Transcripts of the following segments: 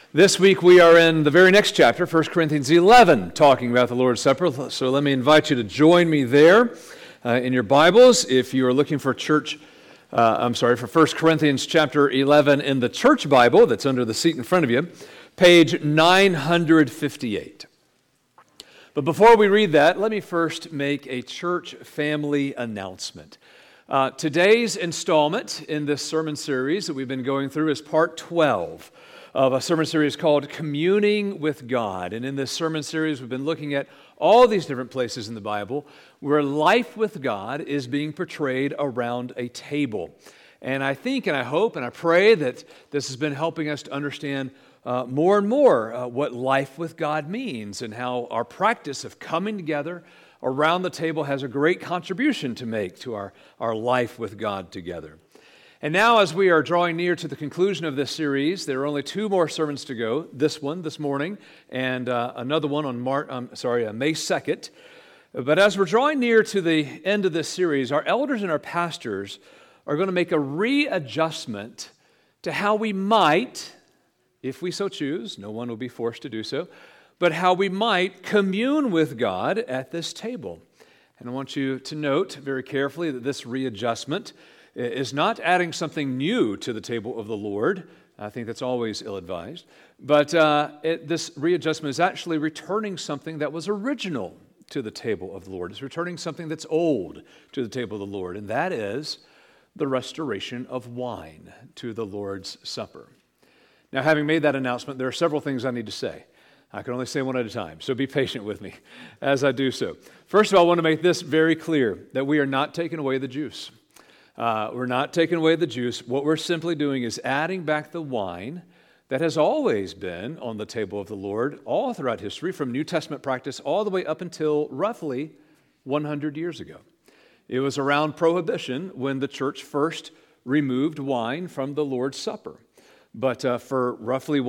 This week we are in the very next chapter, 1 Corinthians 11, talking about the Lord's Supper. So let me invite you to join me there in your Bibles. If you are looking for for 1 Corinthians chapter 11 in the church Bible that's under the seat in front of you, page 958. But before we read that, let me first make a church family announcement. Today's installment in this sermon series that we've been going through is part 12 of a sermon series called Communing with God. And in this sermon series, we've been looking at all these different places in the Bible where life with God is being portrayed around a table. And I think, and I hope, and I pray that this has been helping us to understand more and more what life with God means and how our practice of coming together around the table has a great contribution to make to our life with God together. And now, as we are drawing near to the conclusion of this series, there are only two more sermons to go, this one this morning and another one on May 2nd. But as we're drawing near to the end of this series, our elders and our pastors are going to make a readjustment to how we might, if we so choose, no one will be forced to do so, but how we might commune with God at this table. And I want you to note very carefully that this readjustment is not adding something new to the table of the Lord. I think that's always ill-advised. But this readjustment is actually returning something that was original to the table of the Lord. It's returning something that's old to the table of the Lord, and that is the restoration of wine to the Lord's Supper. Now, having made that announcement, there are several things I need to say. I can only say one at a time, so be patient with me as I do so. First of all, I want to make this very clear, that we are not taking away the juice. We're not taking away the juice. What we're simply doing is adding back the wine that has always been on the table of the Lord all throughout history, from New Testament practice all the way up until roughly 100 years ago. It was around Prohibition when the church first removed wine from the Lord's Supper. But for roughly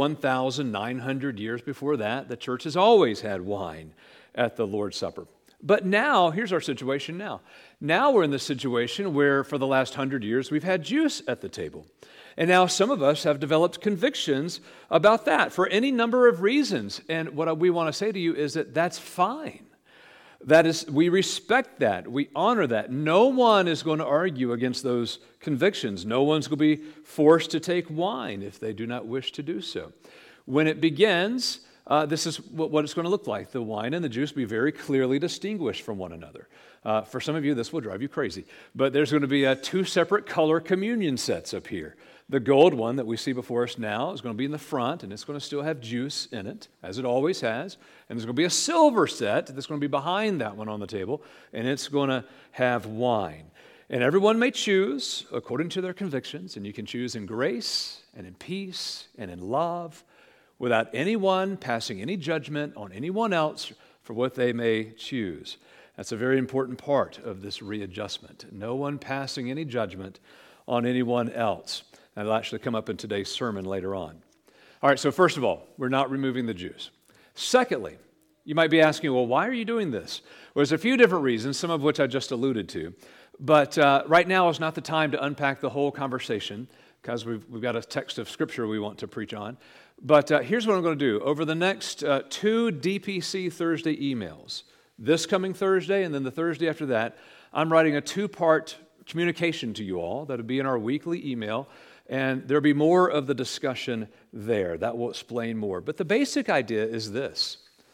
1,900 years before that, the church has always had wine at the Lord's Supper. But now, here's our situation now. Now we're in the situation where for the last 100 years we've had juice at the table. And now some of us have developed convictions about that for any number of reasons. And what we want to say to you is that that's fine. That is, we respect that. We honor that. No one is going to argue against those convictions. No one's going to be forced to take wine if they do not wish to do so. When it begins, this is what it's going to look like. The wine and the juice be very clearly distinguished from one another. For some of you, this will drive you crazy. But there's going to be two separate color communion sets up here. The gold one that we see before us now is going to be in the front, and it's going to still have juice in it, as it always has. And there's going to be a silver set that's going to be behind that one on the table, and it's going to have wine. And everyone may choose according to their convictions, and you can choose in grace and in peace and in love, without anyone passing any judgment on anyone else for what they may choose. That's a very important part of this readjustment. No one passing any judgment on anyone else. That'll actually come up in today's sermon later on. All right, so first of all, we're not removing the juice. Secondly, you might be asking, well, why are you doing this? Well, there's a few different reasons, some of which I just alluded to. But right now is not the time to unpack the whole conversation, because we've got a text of Scripture we want to preach on. But here's what I'm going to do. Over the next two DPC Thursday emails, this coming Thursday and then the Thursday after that, I'm writing a two-part communication to you all that'll be in our weekly email, and there'll be more of the discussion there. That will explain more. But the basic idea is this.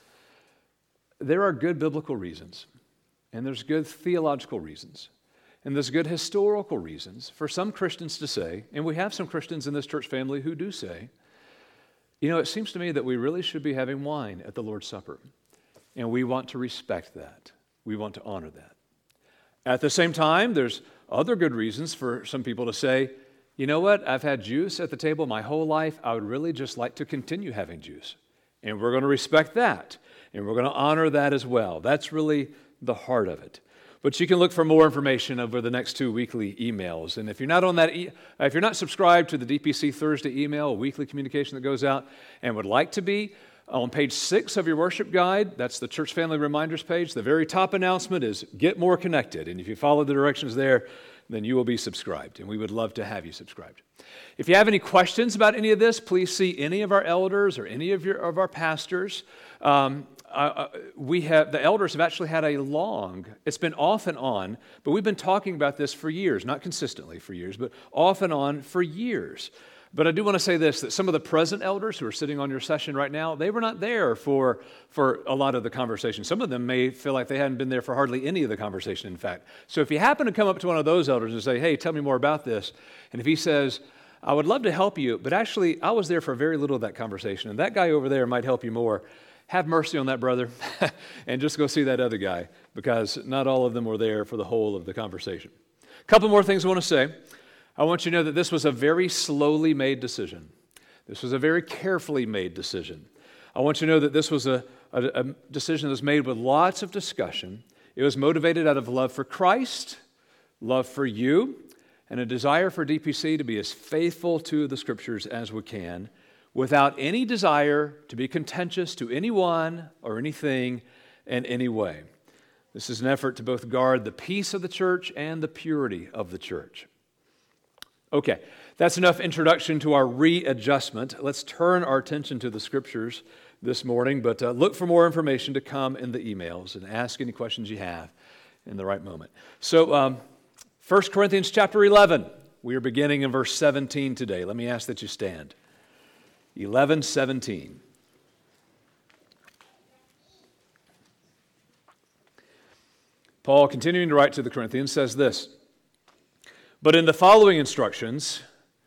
There are good biblical reasons, and there's good theological reasons, and there's good historical reasons for some Christians to say, and we have some Christians in this church family who do say, you know, it seems to me that we really should be having wine at the Lord's Supper, and we want to respect that. We want to honor that. At the same time, there's other good reasons for some people to say, you know what, I've had juice at the table my whole life. I would really just like to continue having juice, and we're going to respect that, and we're going to honor that as well. That's really the heart of it. But you can look for more information over the next two weekly emails. And if you're not on that, if you're not subscribed to the DPC Thursday email, a weekly communication that goes out, and would like to be, on page 6 of your worship guide, that's the Church Family Reminders page, the very top announcement is Get More Connected. And if you follow the directions there, then you will be subscribed, and we would love to have you subscribed. If you have any questions about any of this, please see any of our elders or any of our pastors. The elders have actually had it's been off and on, but we've been talking about this for years, not consistently for years, but off and on for years. But I do want to say this, that some of the present elders who are sitting on your session right now, they were not there for a lot of the conversation. Some of them may feel like they hadn't been there for hardly any of the conversation, in fact. So if you happen to come up to one of those elders and say, hey, tell me more about this, and if he says, I would love to help you, but actually I was there for very little of that conversation, and that guy over there might help you more, have mercy on that brother and just go see that other guy, because not all of them were there for the whole of the conversation. A couple more things I want to say. I want you to know that this was a very slowly made decision. This was a very carefully made decision. I want you to know that this was a decision that was made with lots of discussion. It was motivated out of love for Christ, love for you, and a desire for DPC to be as faithful to the Scriptures as we can, without any desire to be contentious to anyone or anything in any way. This is an effort to both guard the peace of the church and the purity of the church. Okay, that's enough introduction to our readjustment. Let's turn our attention to the Scriptures this morning, but look for more information to come in the emails and ask any questions you have in the right moment. So, 1 Corinthians chapter 11, we are beginning in verse 17 today. Let me ask that you stand. 11:17. Paul, continuing to write to the Corinthians, says this, but in the following instructions,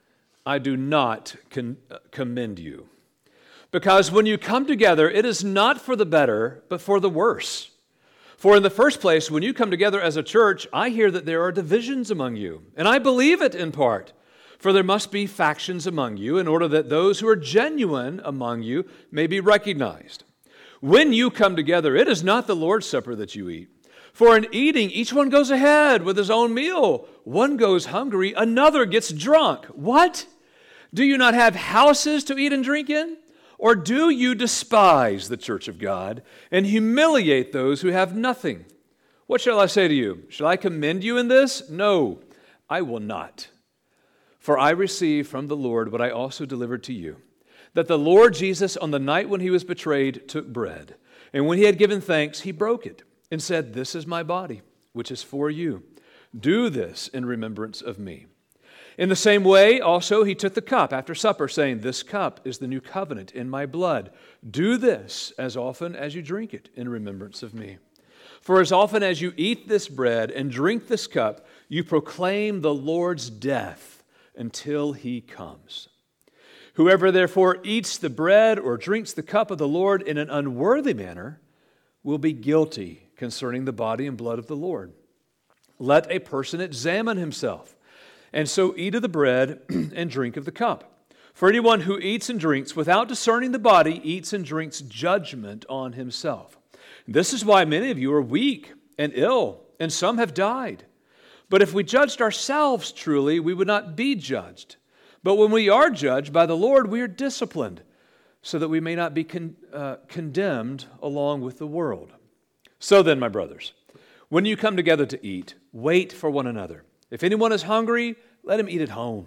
I do not commend you. Because when you come together, it is not for the better, but for the worse. For in the first place, when you come together as a church, I hear that there are divisions among you, and I believe it in part. For there must be factions among you, in order that those who are genuine among you may be recognized. When you come together, it is not the Lord's Supper that you eat. For in eating, each one goes ahead with his own meal. One goes hungry, another gets drunk. What? Do you not have houses to eat and drink in? Or do you despise the church of God and humiliate those who have nothing? What shall I say to you? Shall I commend you in this? No, I will not. For I received from the Lord what I also delivered to you, that the Lord Jesus, on the night when he was betrayed, took bread. And when he had given thanks, he broke it and said, this is my body, which is for you. Do this in remembrance of me. In the same way, also, he took the cup after supper, saying, this cup is the new covenant in my blood. Do this as often as you drink it in remembrance of me. For as often as you eat this bread and drink this cup, you proclaim the Lord's death until he comes. Whoever therefore eats the bread or drinks the cup of the Lord in an unworthy manner will be guilty concerning the body and blood of the Lord. Let a person examine himself, and so eat of the bread and drink of the cup. For anyone who eats and drinks without discerning the body eats and drinks judgment on himself. This is why many of you are weak and ill, and some have died. But if we judged ourselves truly, we would not be judged. But when we are judged by the Lord, we are disciplined, so that we may not be condemned along with the world. So then, my brothers, when you come together to eat, wait for one another. If anyone is hungry, let him eat at home,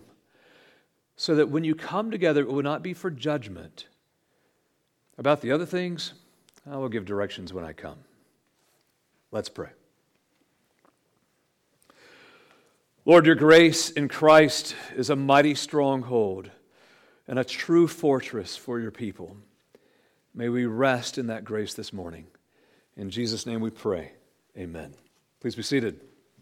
so that when you come together, it will not be for judgment. About the other things, I will give directions when I come. Let's pray. Lord, your grace in Christ is a mighty stronghold and a true fortress for your people. May we rest in that grace this morning. In Jesus' name we pray. Amen. Please be seated.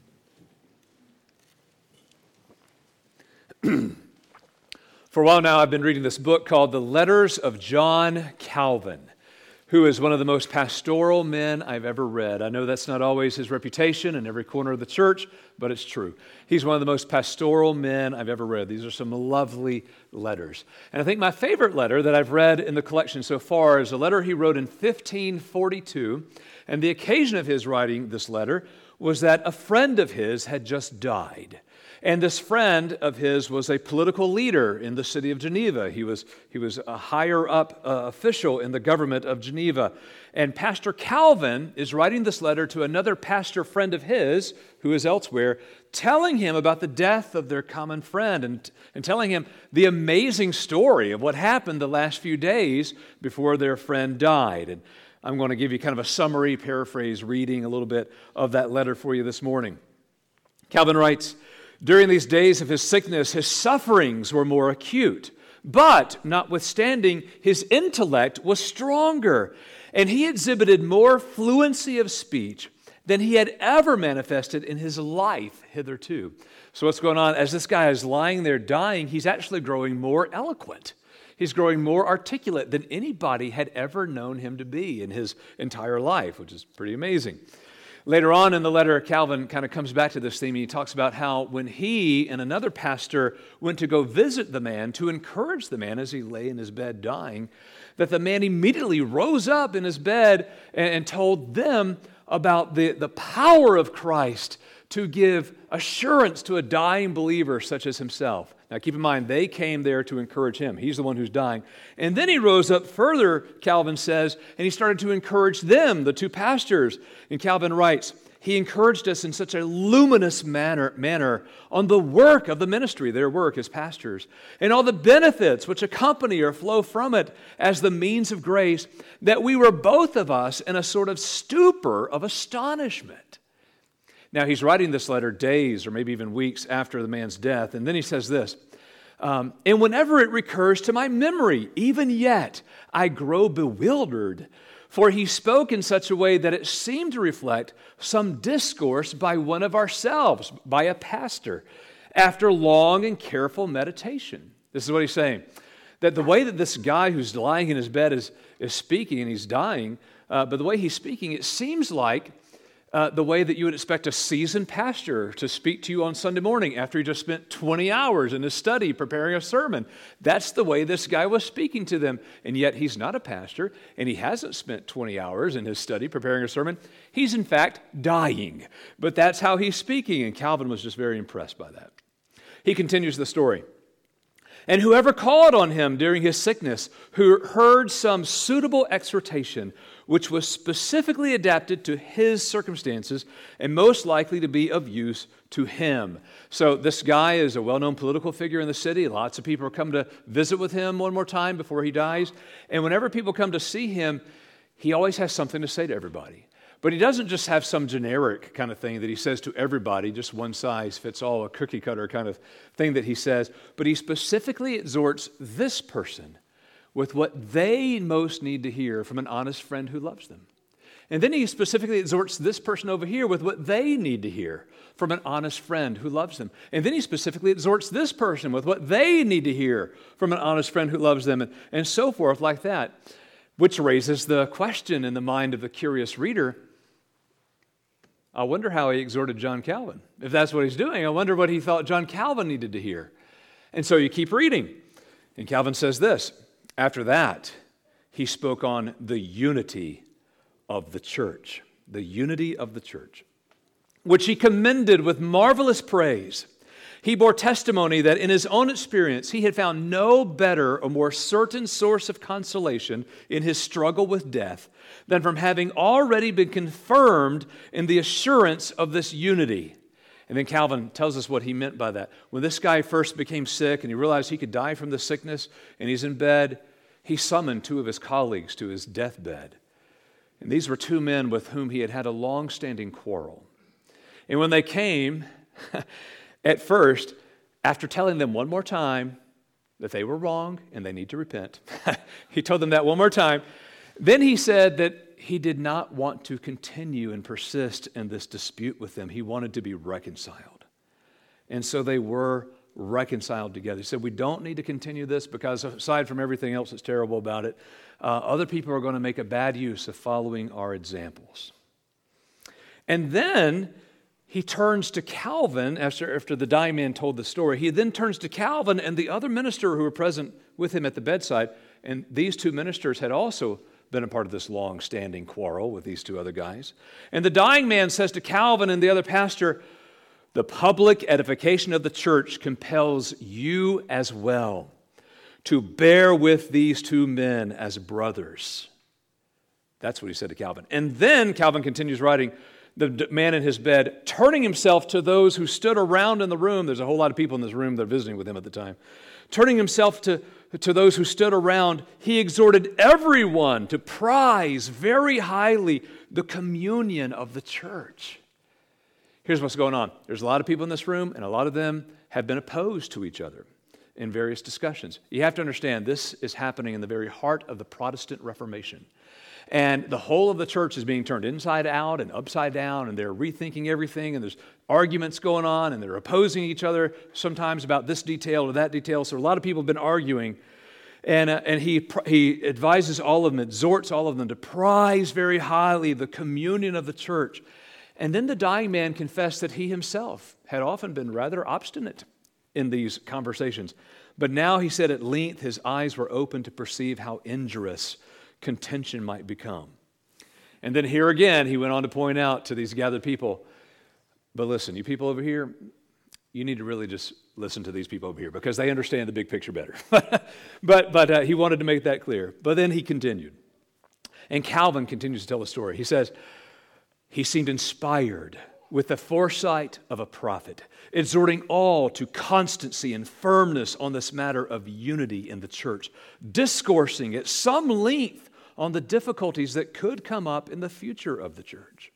For a while now, I've been reading this book called The Letters of John Calvin, who is one of the most pastoral men I've ever read. I know that's not always his reputation in every corner of the church, but it's true. He's one of the most pastoral men I've ever read. These are some lovely letters. And I think my favorite letter that I've read in the collection so far is a letter he wrote in 1542. And the occasion of his writing this letter was that a friend of his had just died. And this friend of his was a political leader in the city of Geneva. He was a higher-up official in the government of Geneva. And Pastor Calvin is writing this letter to another pastor friend of his, who is elsewhere, telling him about the death of their common friend and telling him the amazing story of what happened the last few days before their friend died. And I'm going to give you kind of a summary, paraphrase reading a little bit of that letter for you this morning. Calvin writes, "During these days of his sickness, his sufferings were more acute, but notwithstanding, his intellect was stronger, and he exhibited more fluency of speech than he had ever manifested in his life hitherto." So what's going on? As this guy is lying there dying, he's actually growing more eloquent. He's growing more articulate than anybody had ever known him to be in his entire life, which is pretty amazing. Later on in the letter, Calvin kind of comes back to this theme. He talks about how when he and another pastor went to go visit the man to encourage the man as he lay in his bed dying, that the man immediately rose up in his bed and told them about the power of Christ to give assurance to a dying believer such as himself. Now keep in mind, they came there to encourage him. He's the one who's dying. And then he rose up further, Calvin says, and he started to encourage them, the two pastors. And Calvin writes, "He encouraged us in such a luminous manner on the work of the ministry," their work as pastors, "and all the benefits which accompany or flow from it as the means of grace, that we were both of us in a sort of stupor of astonishment." Now, he's writing this letter days or maybe even weeks after the man's death, and then he says this, "And whenever it recurs to my memory, even yet, I grow bewildered, for he spoke in such a way that it seemed to reflect some discourse by one of ourselves, by a pastor, after long and careful meditation." This is what he's saying, that the way that this guy who's lying in his bed is speaking, and he's dying, but the way he's speaking, it seems like the way that you would expect a seasoned pastor to speak to you on Sunday morning after he just spent 20 hours in his study preparing a sermon. That's the way this guy was speaking to them. And yet he's not a pastor, and he hasn't spent 20 hours in his study preparing a sermon. He's in fact dying. But that's how he's speaking, and Calvin was just very impressed by that. He continues the story. "And whoever called on him during his sickness, who heard some suitable exhortation, which was specifically adapted to his circumstances and most likely to be of use to him." So this guy is a well-known political figure in the city. Lots of people come to visit with him one more time before he dies. And whenever people come to see him, he always has something to say to everybody. But he doesn't just have some generic kind of thing that he says to everybody, just one size fits all, a cookie cutter kind of thing that he says. But he specifically exhorts this person with what they most need to hear from an honest friend who loves them. And then he specifically exhorts this person over here with what they need to hear from an honest friend who loves them. And then he specifically exhorts this person with what they need to hear from an honest friend who loves them, and so forth like that, which raises the question in the mind of the curious reader, I wonder how he exhorted John Calvin. If that's what he's doing, I wonder what he thought John Calvin needed to hear. And so you keep reading. And Calvin says this, "After that, he spoke on the unity of the church." The unity of the church, which he commended with marvelous praise. He bore testimony that in his own experience, he had found no better or more certain source of consolation in his struggle with death than from having already been confirmed in the assurance of this unity. And then Calvin tells us what he meant by that. When this guy first became sick and he realized he could die from the sickness and he's in bed, he summoned two of his colleagues to his deathbed. And these were two men with whom he had had a long-standing quarrel. And when they came, at first, after telling them one more time that they were wrong and they need to repent, he told them that one more time. Then he said that he did not want to continue and persist in this dispute with them. He wanted to be reconciled. And so they were reconciled together. He said, we don't need to continue this because aside from everything else that's terrible about it, other people are going to make a bad use of following our examples. And then he turns to Calvin after the dying man told the story. He then turns to Calvin and the other minister who were present with him at the bedside. And these two ministers had also been a part of this long-standing quarrel with these two other guys. And the dying man says to Calvin and the other pastor, "The public edification of the church compels you as well to bear with these two men as brothers." That's what he said to Calvin. And then Calvin continues writing, the man in his bed, turning himself to those who stood around in the room. There's a whole lot of people in this room that are visiting with him at the time. Turning himself to those who stood around, he exhorted everyone to prize very highly the communion of the church. Here's what's going on. There's a lot of people in this room, and a lot of them have been opposed to each other in various discussions. You have to understand, this is happening in the very heart of the Protestant Reformation. And the whole of the church is being turned inside out and upside down, and they're rethinking everything, and there's arguments going on, and they're opposing each other sometimes about this detail or that detail. So a lot of people have been arguing, and he advises all of them, exhorts all of them to prize very highly the communion of the church. And then the dying man confessed that he himself had often been rather obstinate in these conversations. But now he said at length his eyes were open to perceive how injurious contention might become. And then here again, he went on to point out to these gathered people, but listen, you people over here, you need to really just listen to these people over here because they understand the big picture better. but he wanted to make that clear. But then he continued. And Calvin continues to tell the story. He says, he seemed inspired with the foresight of a prophet, exhorting all to constancy and firmness on this matter of unity in the church, discoursing at some length on the difficulties that could come up in the future of the church.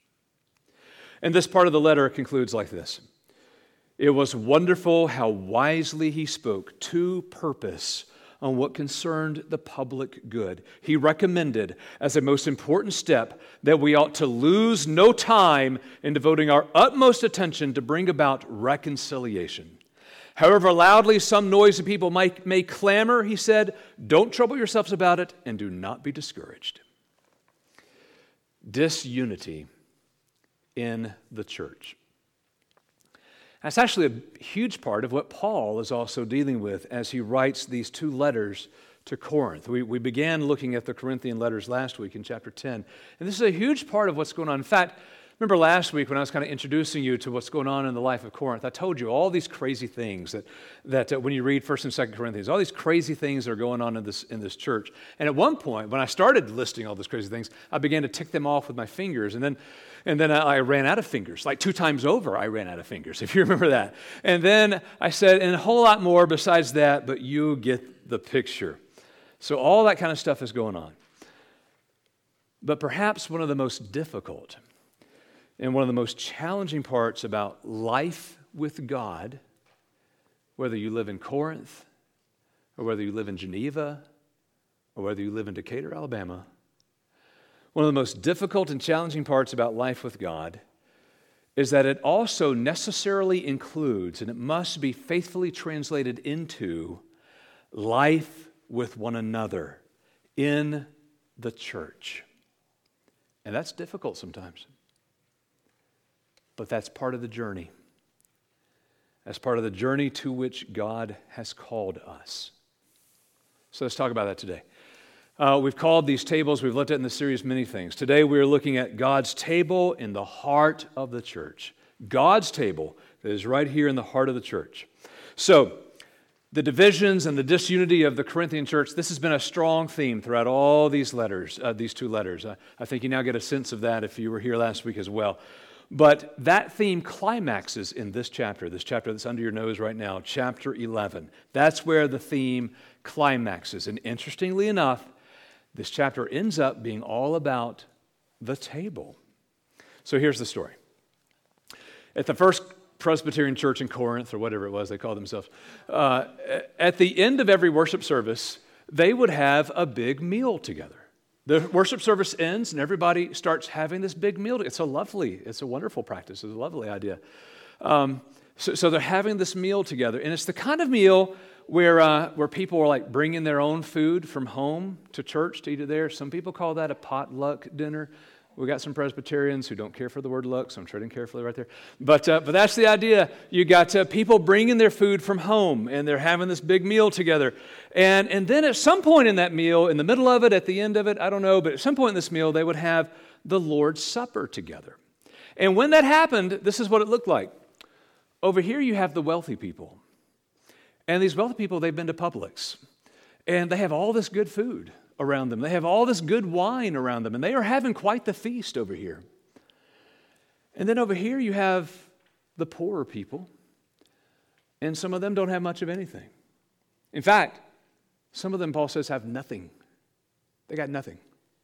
And this part of the letter concludes like this. It was wonderful how wisely he spoke to purpose on what concerned the public good. He recommended as a most important step that we ought to lose no time in devoting our utmost attention to bring about reconciliation. However loudly some noisy people may clamor, he said, don't trouble yourselves about it and do not be discouraged. Disunity in the church. That's actually a huge part of what Paul is also dealing with as he writes these two letters to Corinth. We began looking at the Corinthian letters last week in chapter 10, and this is a huge part of what's going on. In fact, remember last week when I was kind of introducing you to what's going on in the life of Corinth, I told you all these crazy things that when you read 1st and 2nd Corinthians, all these crazy things that are going on in this church. And at one point, when I started listing all those crazy things, I began to tick them off with my fingers, and then I ran out of fingers. Like 2 times over, I ran out of fingers, if you remember that. And then I said, and a whole lot more besides that, but you get the picture. So all that kind of stuff is going on. But perhaps one of the most difficult and one of the most challenging parts about life with God, whether you live in Corinth, or whether you live in Geneva, or whether you live in Decatur, Alabama, one of the most difficult and challenging parts about life with God is that it also necessarily includes, and it must be faithfully translated into, life with one another in the church. And that's difficult sometimes. But that's part of the journey. That's part of the journey to which God has called us. So let's talk about that today. We've called these tables, we've looked at in the series many things. Today we're looking at God's table in the heart of the church. God's table that is right here in the heart of the church. So, the divisions and the disunity of the Corinthian church, this has been a strong theme throughout all these letters, these 2 letters. I think you now get a sense of that if you were here last week as well. But that theme climaxes in this chapter that's under your nose right now, chapter 11. That's where the theme climaxes. And interestingly enough, this chapter ends up being all about the table. So here's the story. At the first Presbyterian church in Corinth, or whatever it was they called themselves, at the end of every worship service, they would have a big meal together. The worship service ends and everybody starts having this big meal. It's a wonderful practice. It's a lovely idea. So they're having this meal together, and it's the kind of meal where people are like bringing their own food from home to church to eat it there. Some people call that a potluck dinner. We got some Presbyterians who don't care for the word look, so I'm treading carefully right there. But that's the idea. You got people bringing their food from home, and they're having this big meal together. And then at some point in that meal, in the middle of it, at the end of it, I don't know, but at some point in this meal, they would have the Lord's Supper together. And when that happened, this is what it looked like. Over here, you have the wealthy people. And these wealthy people, they've been to Publix. And they have all this good food around them. They have all this good wine around them, and they are having quite the feast over here. And then over here you have the poorer people, and some of them don't have much of anything. In fact, some of them, Paul says, have nothing. They got nothing.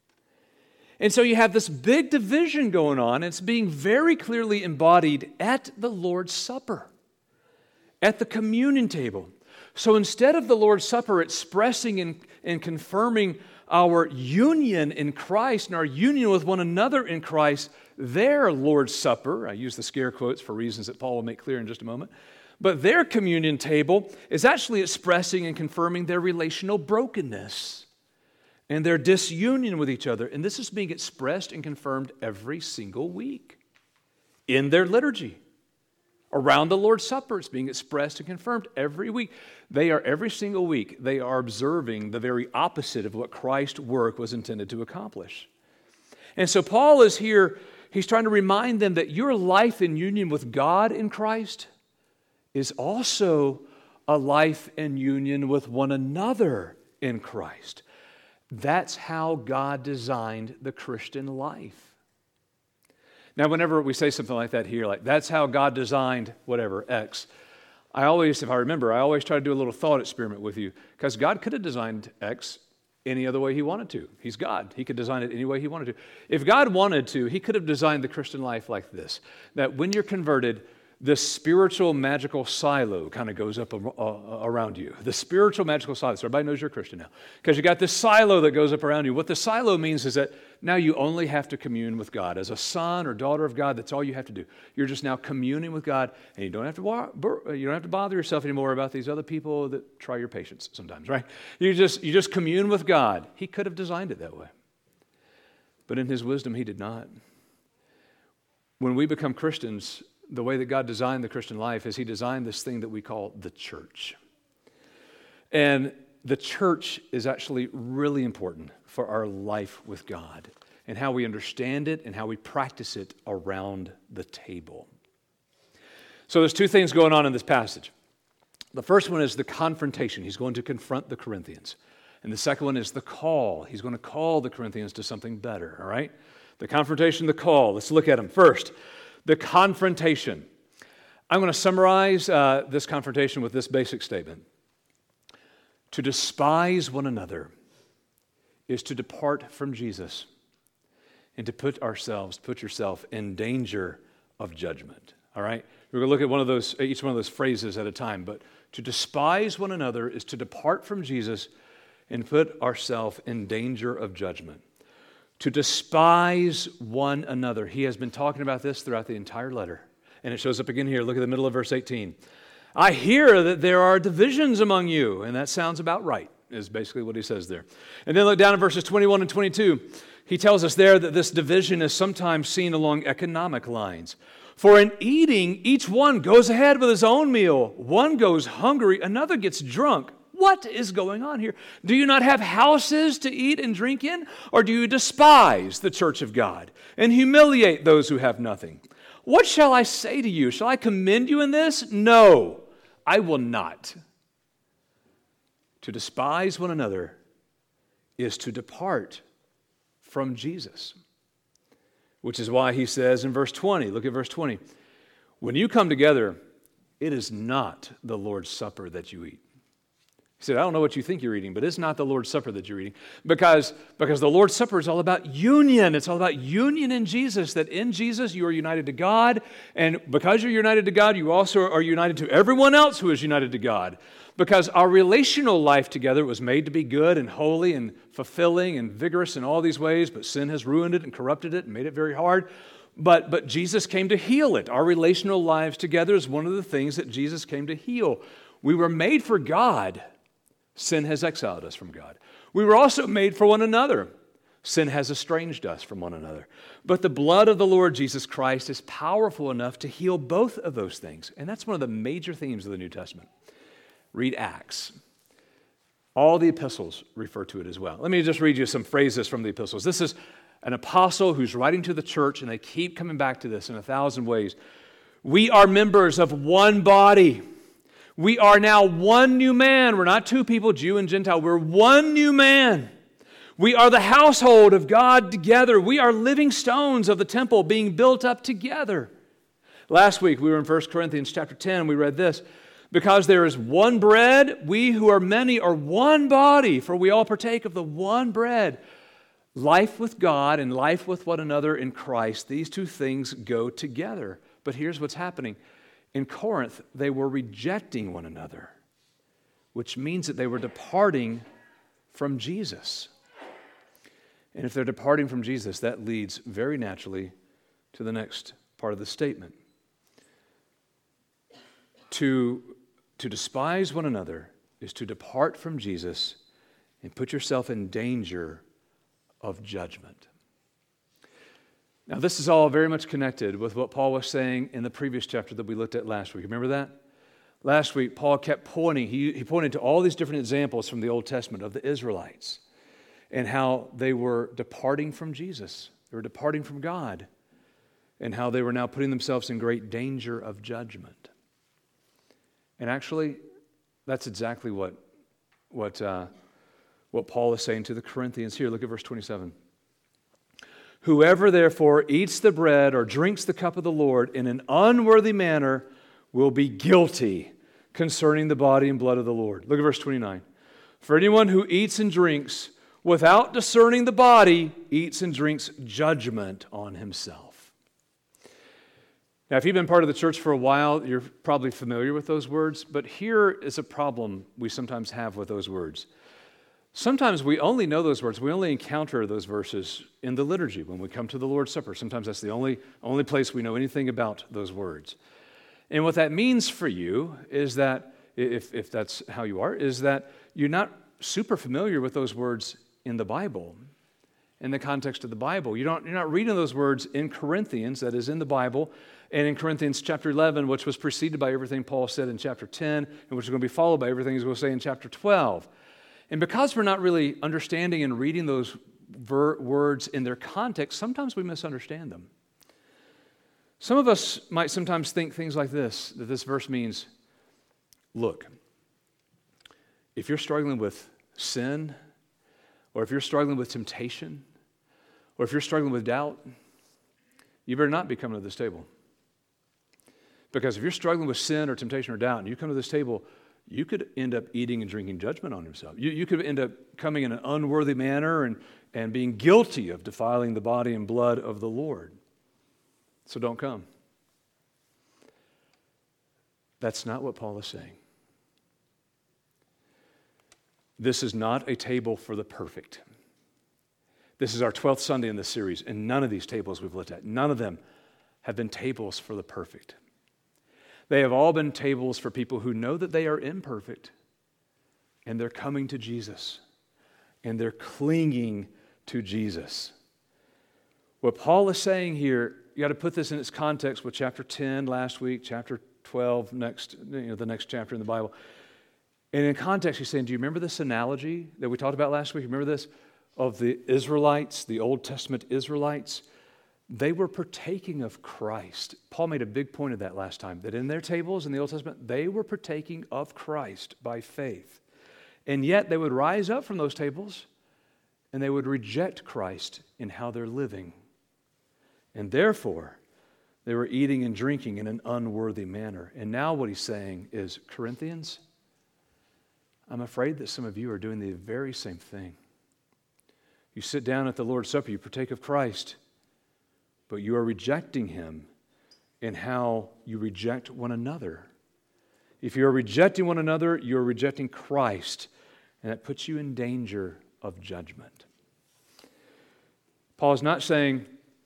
And so you have this big division going on, and it's being very clearly embodied at the Lord's Supper, at the communion table. So instead of the Lord's Supper expressing and confirming our union in Christ and our union with one another in Christ, their Lord's Supper, I use the scare quotes for reasons that Paul will make clear in just a moment, but their communion table is actually expressing and confirming their relational brokenness and their disunion with each other. And this is being expressed and confirmed every single week in their liturgy. Around the Lord's Supper, it's being expressed and confirmed every week. Every single week, they are observing the very opposite of what Christ's work was intended to accomplish. And so Paul is here, he's trying to remind them that your life in union with God in Christ is also a life in union with one another in Christ. That's how God designed the Christian life. Now, whenever we say something like that here, like that's how God designed whatever, X, I always try to do a little thought experiment with you, because God could have designed X any other way He wanted to. He's God. He could design it any way He wanted to. If God wanted to, He could have designed the Christian life like this, that when you're converted, this spiritual magical silo kind of goes up around you. The spiritual magical silo. So everybody knows you're a Christian now. Because you got this silo that goes up around you. What the silo means is that now you only have to commune with God. As a son or daughter of God, that's all you have to do. You're just now communing with God, and you don't have to bother yourself anymore about these other people that try your patience sometimes, right? You just commune with God. He could have designed it that way. But in His wisdom, He did not. When we become Christians, the way that God designed the Christian life is He designed this thing that we call the church. And the church is actually really important for our life with God and how we understand it and how we practice it around the table. So there's two things going on in this passage. The first one is the confrontation. He's going to confront the Corinthians. And the second one is the call. He's going to call the Corinthians to something better, all right? The confrontation, the call. Let's look at them. First, the confrontation. I'm going to summarize this confrontation with this basic statement. To despise one another is to depart from Jesus and to put yourself in danger of judgment. All right? We're going to look at each one of those phrases at a time, but to despise one another is to depart from Jesus and put ourselves in danger of judgment. To despise one another. He has been talking about this throughout the entire letter. And it shows up again here. Look at the middle of verse 18. I hear that there are divisions among you. And that sounds about right, is basically what he says there. And then look down at verses 21 and 22. He tells us there that this division is sometimes seen along economic lines. For in eating, each one goes ahead with his own meal. One goes hungry, another gets drunk. What is going on here? Do you not have houses to eat and drink in? Or do you despise the church of God and humiliate those who have nothing? What shall I say to you? Shall I commend you in this? No, I will not. To despise one another is to depart from Jesus. Which is why he says in verse 20, look at verse 20. When you come together, it is not the Lord's Supper that you eat. He said, I don't know what you think you're eating, but it's not the Lord's Supper that you're eating. Because the Lord's Supper is all about union. It's all about union in Jesus, that in Jesus you are united to God. And because you're united to God, you also are united to everyone else who is united to God. Because our relational life together was made to be good and holy and fulfilling and vigorous in all these ways, but sin has ruined it and corrupted it and made it very hard. But Jesus came to heal it. Our relational lives together is one of the things that Jesus came to heal. We were made for God. Sin has exiled us from God. We were also made for one another. Sin has estranged us from one another. But the blood of the Lord Jesus Christ is powerful enough to heal both of those things. And that's one of the major themes of the New Testament. Read Acts. All the epistles refer to it as well. Let me just read you some phrases from the epistles. This is an apostle who's writing to the church, and they keep coming back to this in 1,000 ways. We are members of one body. We are now one new man. We're not two people, Jew and Gentile. We're one new man. We are the household of God together. We are living stones of the temple being built up together. Last week, we were in 1 Corinthians chapter 10. We read this. Because there is one bread, we who are many are one body, for we all partake of the one bread. Life with God and life with one another in Christ, these two things go together. But here's what's happening. In Corinth, they were rejecting one another, which means that they were departing from Jesus. And if they're departing from Jesus, that leads very naturally to the next part of the statement. To despise one another is to depart from Jesus and put yourself in danger of judgment. Now, this is all very much connected with what Paul was saying in the previous chapter that we looked at last week. Remember that? Last week, Paul kept pointing. He pointed to all these different examples from the Old Testament of the Israelites and how they were departing from Jesus. They were departing from God and how they were now putting themselves in great danger of judgment. And actually, that's exactly what Paul is saying to the Corinthians here. Look at verse 27. Whoever therefore eats the bread or drinks the cup of the Lord in an unworthy manner will be guilty concerning the body and blood of the Lord. Look at verse 29. For anyone who eats and drinks without discerning the body eats and drinks judgment on himself. Now, if you've been part of the church for a while, you're probably familiar with those words, but here is a problem we sometimes have with those words. Sometimes we only know those words, we only encounter those verses in the liturgy when we come to the Lord's Supper. Sometimes that's the only place we know anything about those words. And what that means for you is that, if that's how you are, is that you're not super familiar with those words in the Bible, in the context of the Bible. You're not reading those words in Corinthians, that is in the Bible, and in Corinthians chapter 11, which was preceded by everything Paul said in chapter 10, and which is going to be followed by everything he's going to say in chapter 12. And because we're not really understanding and reading those words in their context, sometimes we misunderstand them. Some of us might sometimes think things like this, that this verse means, look, if you're struggling with sin, or if you're struggling with temptation, or if you're struggling with doubt, you better not be coming to this table. Because if you're struggling with sin or temptation or doubt, and you come to this table, you could end up eating and drinking judgment on yourself. You could end up coming in an unworthy manner and being guilty of defiling the body and blood of the Lord. So don't come. That's not what Paul is saying. This is not a table for the perfect. This is our 12th Sunday in this series, and none of these tables we've looked at, none of them have been tables for the perfect. They have all been tables for people who know that they are imperfect, and they're coming to Jesus, and they're clinging to Jesus. What Paul is saying here, you got to put this in its context with chapter 10 last week, chapter 12 the next chapter in the Bible. And in context, he's saying, do you remember this analogy that we talked about last week? Remember this? Of the Israelites, the Old Testament Israelites. They were partaking of Christ. Paul made a big point of that last time, that in their tables in the Old Testament, they were partaking of Christ by faith. And yet they would rise up from those tables and they would reject Christ in how they're living. And therefore, they were eating and drinking in an unworthy manner. And now what he's saying is, Corinthians, I'm afraid that some of you are doing the very same thing. You sit down at the Lord's Supper, you partake of Christ, but you are rejecting Him in how you reject one another. If you are rejecting one another, you are rejecting Christ, and that puts you in danger of judgment. Paul is not saying,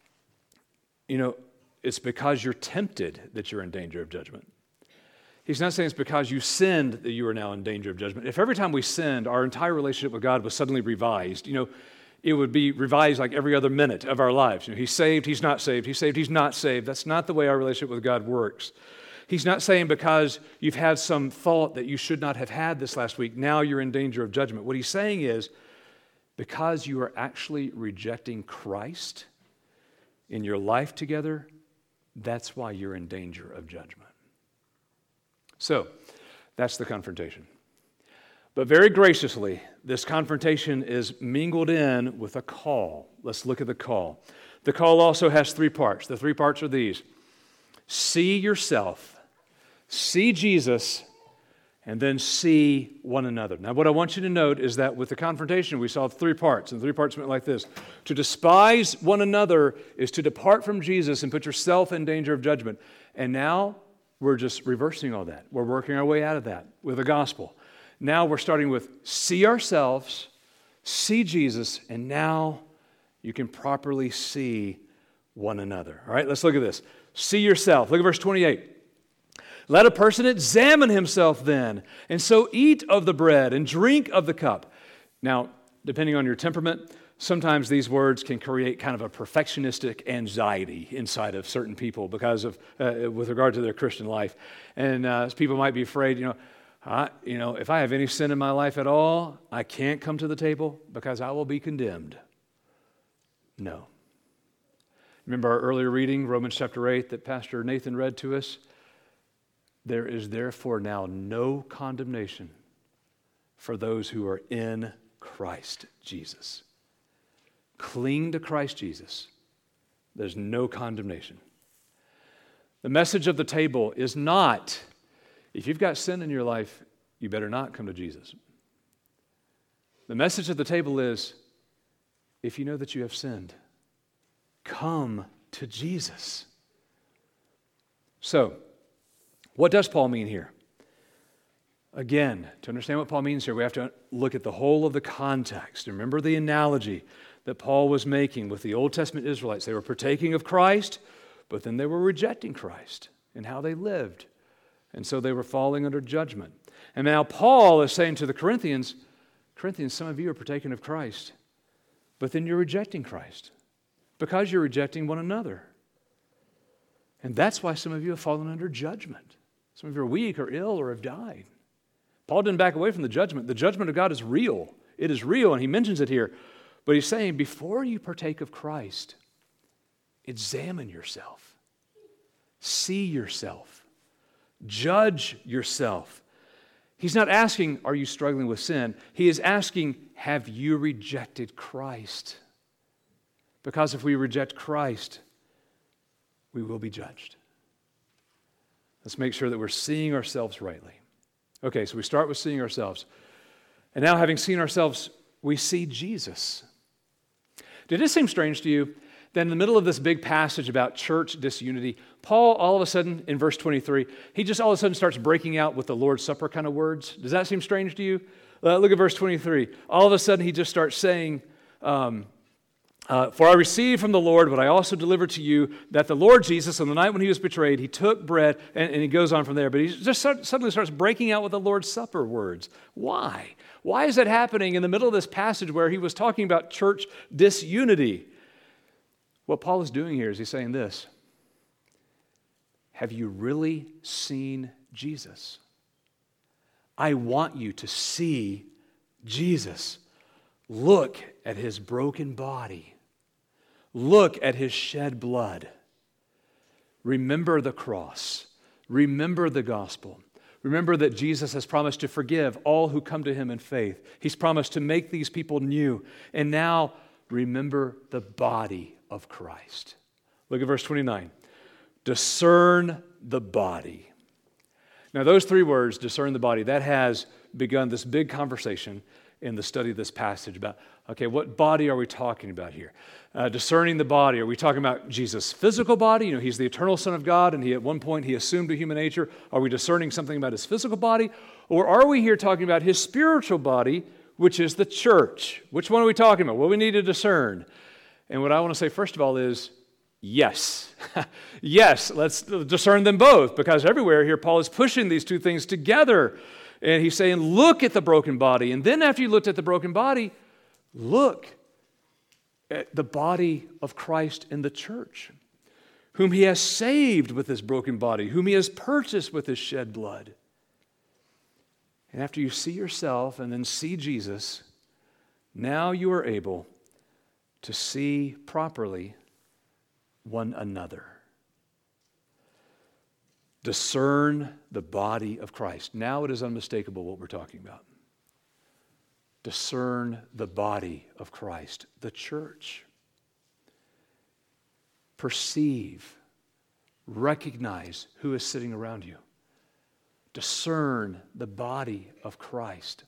it's because you're tempted that you're in danger of judgment. He's not saying it's because you sinned that you are now in danger of judgment. If every time we sinned, our entire relationship with God was suddenly revised, it would be revised like every other minute of our lives. He's saved, he's not saved, he's saved, he's not saved. That's not the way our relationship with God works. He's not saying because you've had some thought that you should not have had this last week, now you're in danger of judgment. What he's saying is, because you are actually rejecting Christ in your life together, that's why you're in danger of judgment. So, that's the confrontation. But very graciously, this confrontation is mingled in with a call. Let's look at the call. The call also has three parts. The three parts are these: see yourself, see Jesus, and then see one another. Now, what I want you to note is that with the confrontation, we saw three parts, and the three parts went like this. To despise one another is to depart from Jesus and put yourself in danger of judgment. And now we're just reversing all that. We're working our way out of that with the gospel. Now we're starting with see ourselves, see Jesus, and now you can properly see one another. All right, let's look at this. See yourself. Look at verse 28. Let a person examine himself then, and so eat of the bread and drink of the cup. Now, depending on your temperament, sometimes these words can create kind of a perfectionistic anxiety inside of certain people because of, with regard to their Christian life. And people might be afraid, if I have any sin in my life at all, I can't come to the table because I will be condemned. No. Remember our earlier reading, Romans chapter 8, that Pastor Nathan read to us? There is therefore now no condemnation for those who are in Christ Jesus. Cling to Christ Jesus. There's no condemnation. The message of the table is not, if you've got sin in your life, you better not come to Jesus. The message of the table is, if you know that you have sinned, come to Jesus. So, what does Paul mean here? Again, to understand what Paul means here, we have to look at the whole of the context. Remember the analogy that Paul was making with the Old Testament Israelites. They were partaking of Christ, but then they were rejecting Christ in how they lived. And so they were falling under judgment. And now Paul is saying to the Corinthians, some of you are partaking of Christ, but then you're rejecting Christ because you're rejecting one another. And that's why some of you have fallen under judgment. Some of you are weak or ill or have died. Paul didn't back away from the judgment. The judgment of God is real. It is real, and he mentions it here. But he's saying, before you partake of Christ, examine yourself. See yourself. Judge yourself. He's not asking, are you struggling with sin? He is asking, have you rejected Christ? Because if we reject Christ, we will be judged. Let's make sure that we're seeing ourselves rightly. Okay, so we start with seeing ourselves. And now, having seen ourselves, we see Jesus. Did it seem strange to you that in the middle of this big passage about church disunity, Paul, all of a sudden, in verse 23, he just all of a sudden starts breaking out with the Lord's Supper kind of words? Does that seem strange to you? Look at verse 23. All of a sudden, he just starts saying, for I received from the Lord what I also delivered to you, that the Lord Jesus, on the night when he was betrayed, he took bread, and he goes on from there. But he just suddenly starts breaking out with the Lord's Supper words. Why? Why is that happening in the middle of this passage where he was talking about church disunity? What Paul is doing here is he's saying this: have you really seen Jesus? I want you to see Jesus. Look at his broken body. Look at his shed blood. Remember the cross. Remember the gospel. Remember that Jesus has promised to forgive all who come to him in faith. He's promised to make these people new. And now, remember the body of Christ. Look at verse 29. Discern the body. Now, those three words, discern the body, that has begun this big conversation in the study of this passage about, okay, what body are we talking about here? Discerning the body, are we talking about Jesus' physical body? He's the eternal Son of God, and at one point he assumed a human nature. Are we discerning something about his physical body? Or are we here talking about his spiritual body, which is the church? Which one are we talking about? What we need to discern? And what I want to say first of all is, yes. Yes, let's discern them both, because everywhere here Paul is pushing these two things together. And he's saying, look at the broken body. And then after you looked at the broken body, look the body of Christ in the church, whom he has saved with his broken body, whom he has purchased with his shed blood. And after you see yourself and then see Jesus, now you are able to see properly one another. Discern the body of Christ. Now it is unmistakable what we're talking about. Discern the body of Christ, the church. Perceive, recognize who is sitting around you. Discern the body of Christ.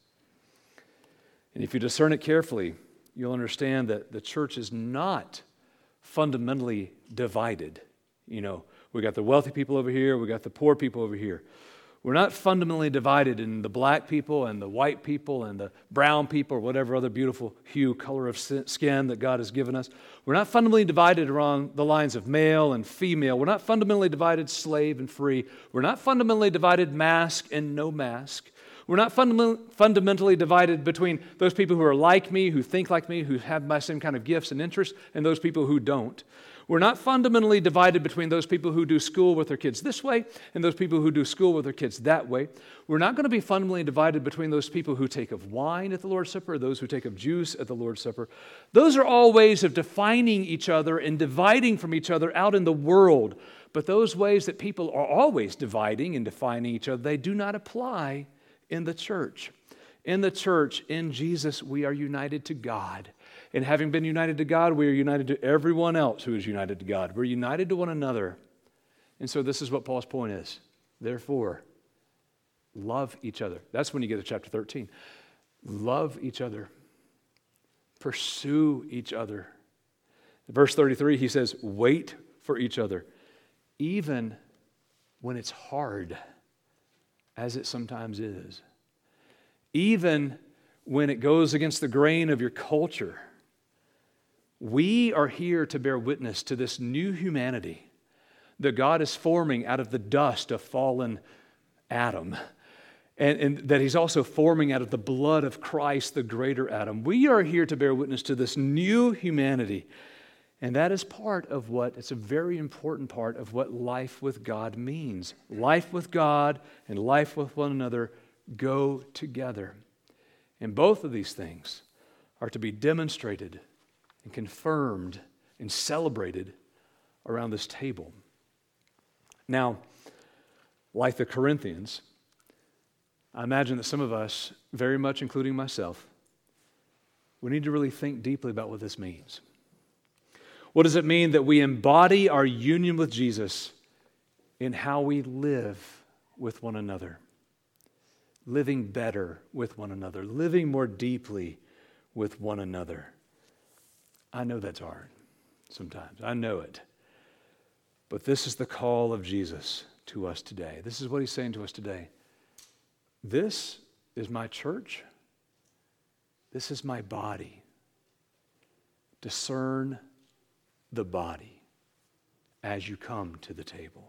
And if you discern it carefully, you'll understand that the church is not fundamentally divided. You know, we got the wealthy people over here, we got the poor people over here. We're not fundamentally divided in the black people and the white people and the brown people or whatever other beautiful hue, color of skin that God has given us. We're not fundamentally divided around the lines of male and female. We're not fundamentally divided slave and free. We're not fundamentally divided mask and no mask. We're not fundamentally divided between those people who are like me, who think like me, who have my same kind of gifts and interests, and those people who don't. We're not fundamentally divided between those people who do school with their kids this way and those people who do school with their kids that way. We're not going to be fundamentally divided between those people who take of wine at the Lord's Supper or those who take of juice at the Lord's Supper. Those are all ways of defining each other and dividing from each other out in the world. But those ways that people are always dividing and defining each other, they do not apply in the church. In the church, in Jesus, we are united to God. And having been united to God, we are united to everyone else who is united to God. We're united to one another. And so this is what Paul's point is. Therefore, love each other. That's when you get to chapter 13. Love each other. Pursue each other. In verse 33, he says, wait for each other, even when it's hard, as it sometimes is. Even when it goes against the grain of your culture. We are here to bear witness to this new humanity that God is forming out of the dust of fallen Adam, and that he's also forming out of the blood of Christ, the greater Adam. We are here to bear witness to this new humanity, and that is it's a very important part of what life with God means. Life with God and life with one another go together. And both of these things are to be demonstrated and confirmed and celebrated around this table. Now, like the Corinthians, I imagine that some of us, very much including myself, we need to really think deeply about what this means. What does it mean that we embody our union with Jesus in how we live with one another? Living better with one another, living more deeply with one another. I know that's hard sometimes. I know it. But this is the call of Jesus to us today. This is what he's saying to us today. This is my church. This is my body. Discern the body as you come to the table.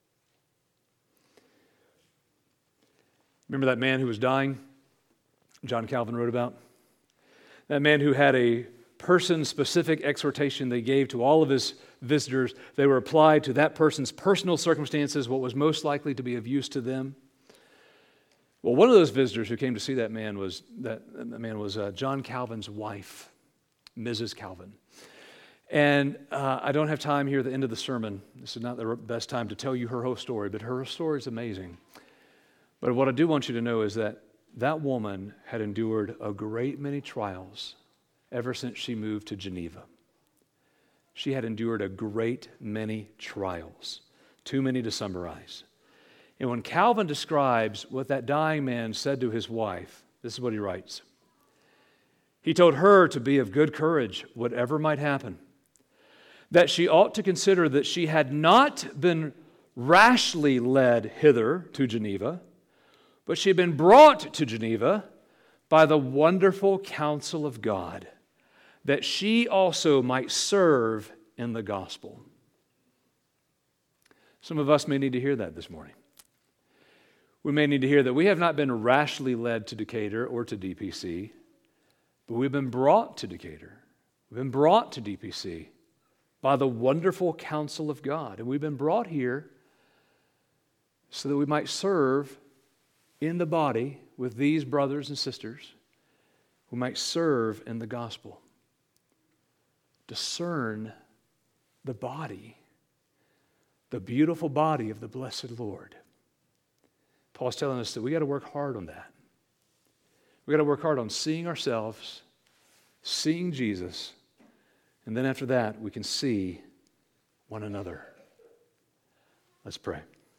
Remember that man who was dying? John Calvin wrote about? That man who had a person-specific exhortation they gave to all of his visitors. They were applied to that person's personal circumstances, what was most likely to be of use to them. Well, one of those visitors who came to see that man was John Calvin's wife, Mrs. Calvin. And I don't have time here at the end of the sermon. This is not the best time to tell you her whole story, but her story is amazing. But what I do want you to know is that that woman had endured a great many trials ever since she moved to Geneva. She had endured a great many trials, too many to summarize. And when Calvin describes what that dying man said to his wife, this is what he writes. He told her to be of good courage, whatever might happen, that she ought to consider that she had not been rashly led hither to Geneva, but she had been brought to Geneva by the wonderful counsel of God, that she also might serve in the gospel. Some of us may need to hear that this morning. We may need to hear that we have not been rashly led to Decatur or to DPC, but we've been brought to Decatur. We've been brought to DPC by the wonderful counsel of God. And we've been brought here so that we might serve in the body with these brothers and sisters. We might serve in the gospel. Discern the body, the beautiful body of the blessed Lord. Paul's telling us that we got to work hard on that. We got to work hard on seeing ourselves, seeing Jesus, and then after that, we can see one another. Let's pray.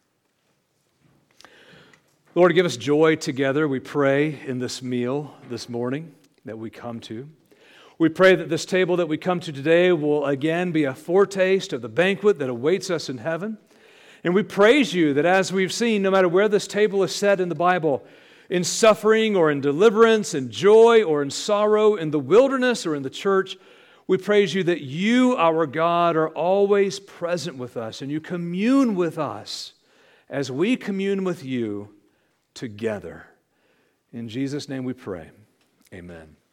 Lord, give us joy together, we pray, in this meal this morning that we come to. We pray that this table that we come to today will again be a foretaste of the banquet that awaits us in heaven. And we praise you that as we've seen, no matter where this table is set in the Bible, in suffering or in deliverance, in joy or in sorrow, in the wilderness or in the church, we praise you that you, our God, are always present with us and you commune with us as we commune with you together. In Jesus' name we pray. Amen.